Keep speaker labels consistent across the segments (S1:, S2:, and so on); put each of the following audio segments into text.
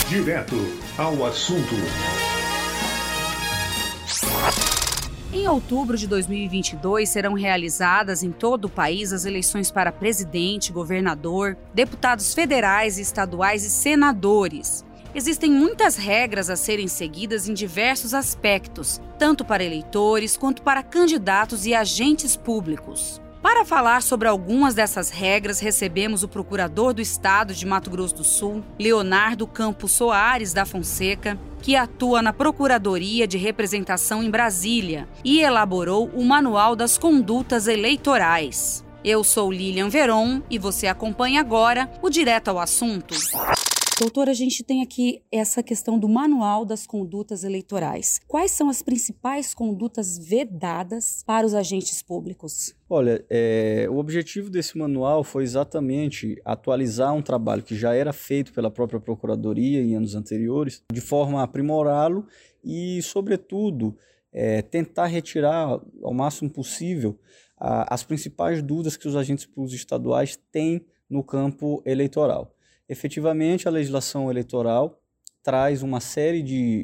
S1: Direto ao assunto.
S2: Em outubro de 2022, serão realizadas em todo o país as eleições para presidente, governador, deputados federais e estaduais e senadores. Existem muitas regras a serem seguidas em diversos aspectos, tanto para eleitores quanto para candidatos e agentes públicos. Para falar sobre algumas dessas regras, recebemos o procurador do Estado de Mato Grosso do Sul, Leonardo Campos Soares da Fonseca, que atua na Procuradoria de Representação em Brasília e elaborou o Manual das Condutas Eleitorais. Eu sou Lilian Veron e você acompanha agora o Direto ao Assunto. Doutora, a gente tem aqui essa questão do Manual das Condutas Eleitorais. Quais são as principais condutas vedadas para os agentes públicos?
S3: Olha, o objetivo desse manual foi exatamente atualizar um trabalho que já era feito pela própria Procuradoria em anos anteriores, de forma a aprimorá-lo e, sobretudo, tentar retirar ao máximo possível as principais dúvidas que os agentes públicos estaduais têm no campo eleitoral. Efetivamente, a legislação eleitoral traz uma série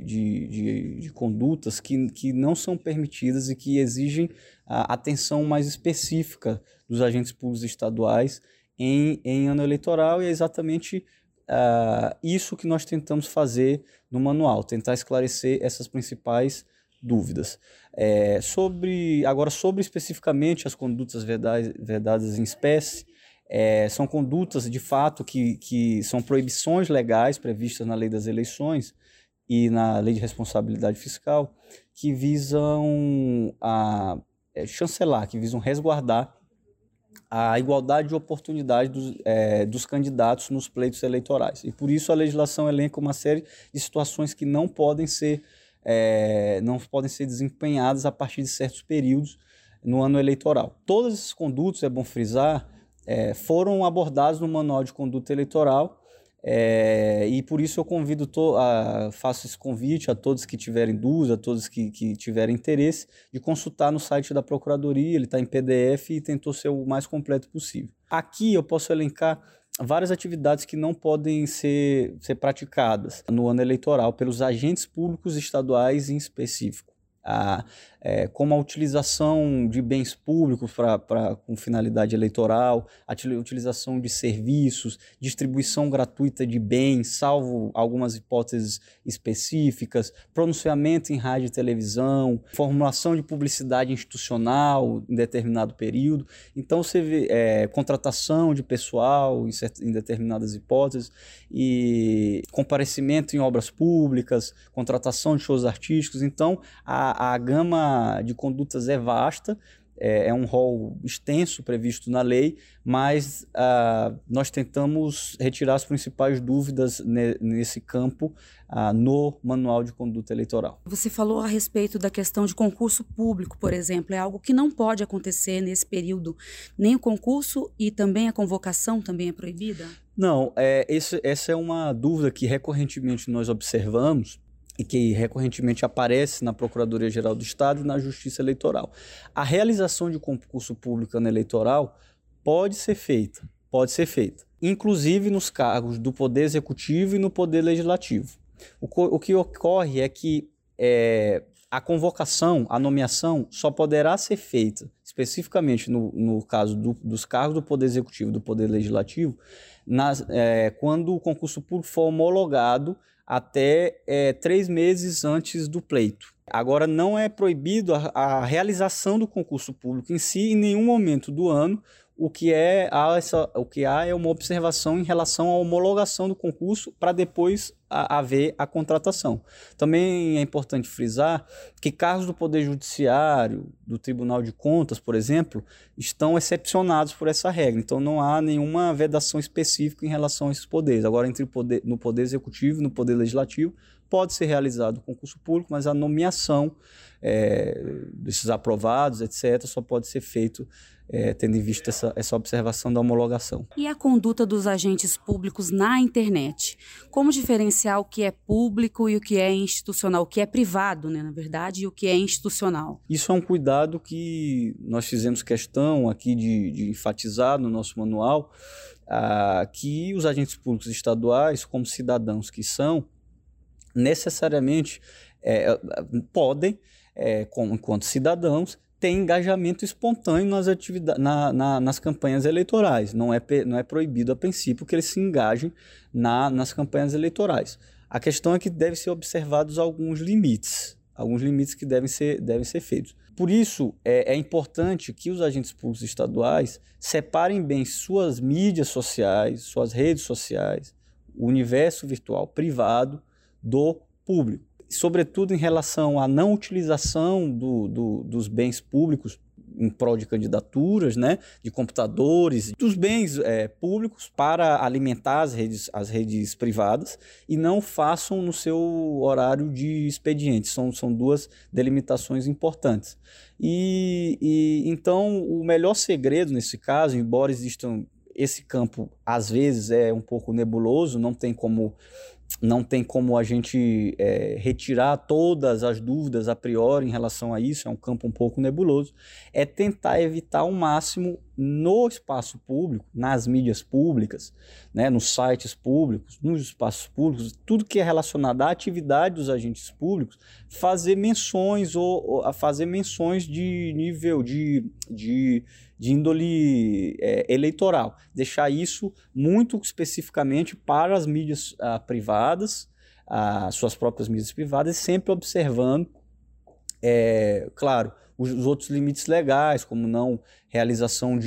S3: de condutas que não são permitidas e que exigem a atenção mais específica dos agentes públicos estaduais em ano eleitoral, e é exatamente isso que nós tentamos fazer no manual, tentar esclarecer essas principais dúvidas. Sobre especificamente as condutas vedadas em espécie, são condutas, de fato, que são proibições legais previstas na Lei das Eleições e na Lei de Responsabilidade Fiscal, que visam chancelar, que visam resguardar a igualdade de oportunidade dos candidatos nos pleitos eleitorais. E, por isso, a legislação elenca uma série de situações que não podem ser desempenhadas a partir de certos períodos no ano eleitoral. Todas essas condutas, é bom frisar, foram abordados no Manual de Conduta Eleitoral, e por isso eu faço esse convite a todos que tiverem dúvida, a todos que tiverem interesse, de consultar no site da Procuradoria. Ele está em PDF e tentou ser o mais completo possível. Aqui eu posso elencar várias atividades que não podem ser praticadas no ano eleitoral pelos agentes públicos estaduais em específico. Como a utilização de bens públicos com finalidade eleitoral, a utilização de serviços, distribuição gratuita de bens, salvo algumas hipóteses específicas, pronunciamento em rádio e televisão, formulação de publicidade institucional em determinado período. Então você vê contratação de pessoal em determinadas hipóteses, e comparecimento em obras públicas, contratação de shows artísticos. Então a gama de condutas é vasta, é um rol extenso previsto na lei, mas nós tentamos retirar as principais dúvidas nesse campo no Manual de Conduta Eleitoral.
S2: Você falou a respeito da questão de concurso público, por exemplo. É algo que não pode acontecer nesse período. Nem o concurso e também a convocação também é proibida?
S3: Não, essa é uma dúvida que recorrentemente nós observamos e que recorrentemente aparece na Procuradoria-Geral do Estado e na Justiça Eleitoral. A realização de concurso público no eleitoral pode ser feita, inclusive nos cargos do Poder Executivo e no Poder Legislativo. O que ocorre é que a convocação, a nomeação, só poderá ser feita, especificamente no caso dos cargos do Poder Executivo e do Poder Legislativo, quando o concurso público for homologado até 3 meses antes do pleito. Agora, não é proibido a realização do concurso público em si em nenhum momento do ano. O que há é uma observação em relação à homologação do concurso para depois haver a contratação. Também é importante frisar que cargos do Poder Judiciário, do Tribunal de Contas, por exemplo, estão excepcionados por essa regra. Então não há nenhuma vedação específica em relação a esses poderes. Agora, no Poder Executivo e no Poder Legislativo, pode ser realizado o concurso público, mas a nomeação desses aprovados, etc., só pode ser feito tendo em vista essa observação da homologação.
S2: E a conduta dos agentes públicos na internet? Como diferenciar o que é público e o que é institucional, o que é privado, né, na verdade, e o que é institucional?
S3: Isso é um cuidado que nós fizemos questão aqui de enfatizar no nosso manual, que os agentes públicos estaduais, como cidadãos que são, necessariamente podem, enquanto cidadãos, ter engajamento espontâneo nas atividades, nas campanhas eleitorais. Não é proibido a princípio que eles se engajem nas campanhas eleitorais. A questão é que devem ser observados alguns limites que devem ser feitos. Por isso, é importante que os agentes públicos estaduais separem bem suas mídias sociais, suas redes sociais, o universo virtual privado do público. Sobretudo em relação à não utilização dos bens públicos em prol de candidaturas, né, de computadores, dos bens públicos para alimentar as redes privadas e não façam no seu horário de expediente. São duas delimitações importantes. Então, o melhor segredo nesse caso, embora existam esse campo, às vezes é um pouco nebuloso, não tem como a gente retirar todas as dúvidas a priori em relação a isso, é um campo um pouco nebuloso, é tentar evitar ao máximo no espaço público, nas mídias públicas, né, nos sites públicos, nos espaços públicos, tudo que é relacionado à atividade dos agentes públicos, fazer menções ou fazer menções de nível de índole eleitoral, deixar isso muito especificamente para as mídias privadas, as suas próprias mídias privadas, sempre observando, claro, os outros limites legais, como não realização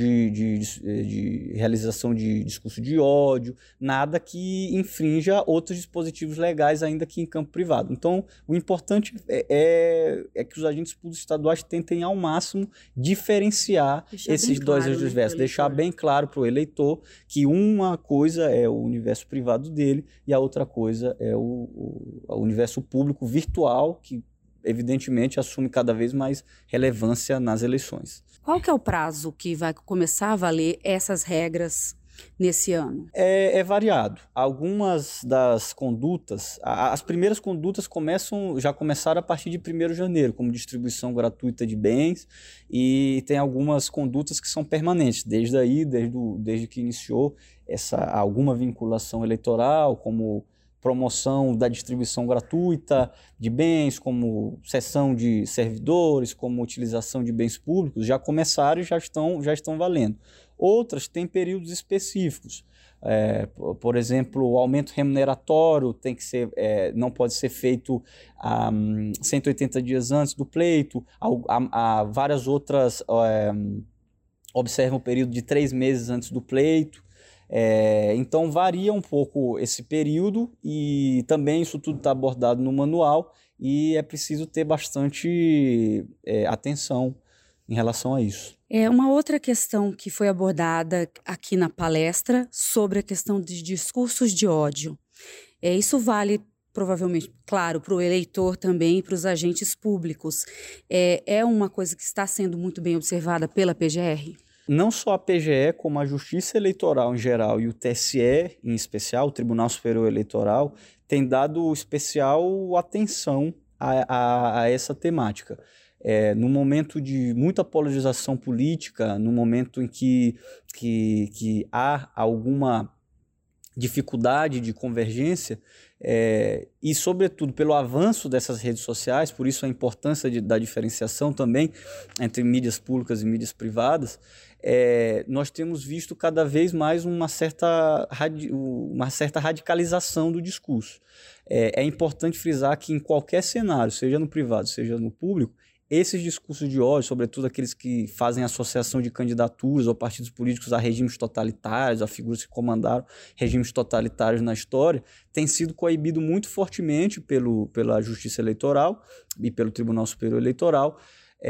S3: realização de discurso de ódio, nada que infrinja outros dispositivos legais ainda que em campo privado. Então, o importante é que os agentes públicos estaduais tentem ao máximo diferenciar esses dois universos, deixar bem claro para o eleitor que uma coisa é o universo privado dele e a outra coisa é o universo público virtual, que evidentemente assume cada vez mais relevância nas eleições.
S2: Qual que é o prazo que vai começar a valer essas regras nesse ano?
S3: É variado. Algumas das condutas, as primeiras condutas já começaram a partir de 1º de janeiro, como distribuição gratuita de bens, e tem algumas condutas que são permanentes, desde que iniciou alguma vinculação eleitoral, como promoção da distribuição gratuita de bens, como cessão de servidores, como utilização de bens públicos, já começaram e já estão valendo. Outras têm períodos específicos. Por exemplo, o aumento remuneratório não pode ser feito 180 dias antes do pleito. Várias outras observam o período de 3 meses antes do pleito. Então varia um pouco esse período e também isso tudo está abordado no manual e é preciso ter bastante atenção em relação a isso.
S2: Uma outra questão que foi abordada aqui na palestra sobre a questão de discursos de ódio. Isso vale provavelmente, claro, para o eleitor também e para os agentes públicos. É uma coisa que está sendo muito bem observada pela PGR?
S3: Não só a PGE, como a Justiça Eleitoral em geral e o TSE em especial, o Tribunal Superior Eleitoral, tem dado especial atenção a essa temática. No momento de muita polarização política, no momento em que há alguma dificuldade de convergência, e sobretudo pelo avanço dessas redes sociais, por isso a importância da diferenciação também entre mídias públicas e mídias privadas, nós temos visto cada vez mais uma certa radicalização do discurso. É importante frisar que em qualquer cenário, seja no privado, seja no público, esses discursos de ódio, sobretudo aqueles que fazem associação de candidaturas ou partidos políticos a regimes totalitários, a figuras que comandaram regimes totalitários na história, têm sido coibidos muito fortemente pela Justiça Eleitoral e pelo Tribunal Superior Eleitoral,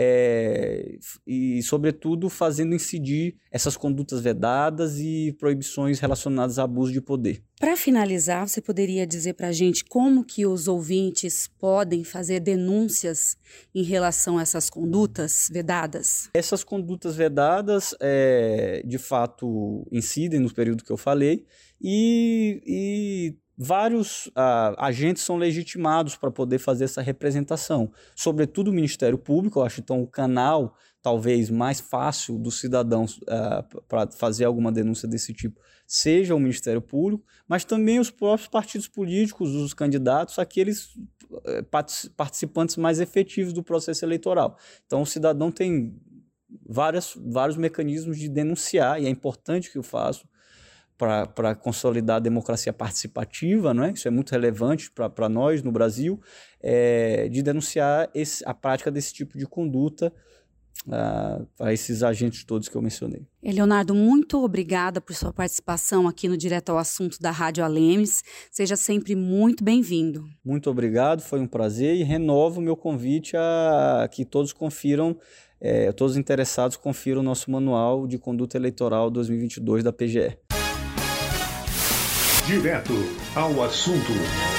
S3: e, sobretudo, fazendo incidir essas condutas vedadas e proibições relacionadas a abuso de poder.
S2: Para finalizar, você poderia dizer para a gente como que os ouvintes podem fazer denúncias em relação a essas condutas vedadas?
S3: Essas condutas vedadas, de fato, incidem no período que eu falei e vários agentes são legitimados para poder fazer essa representação, sobretudo o Ministério Público. Eu acho, então, o canal talvez mais fácil dos cidadãos para fazer alguma denúncia desse tipo seja o Ministério Público, mas também os próprios partidos políticos, os candidatos, aqueles participantes mais efetivos do processo eleitoral. Então, o cidadão tem vários mecanismos de denunciar, e é importante que o faça para consolidar a democracia participativa, não é? Isso é muito relevante para nós no Brasil, de denunciar a prática desse tipo de conduta para esses agentes todos que eu mencionei.
S2: Leonardo, muito obrigada por sua participação aqui no Direto ao Assunto da Rádio Alemes. Seja sempre muito bem-vindo.
S3: Muito obrigado, foi um prazer, e renovo o meu convite a que todos confiram, todos os interessados confiram o nosso Manual de Conduta Eleitoral 2022 da PGE.
S1: Direto ao Assunto.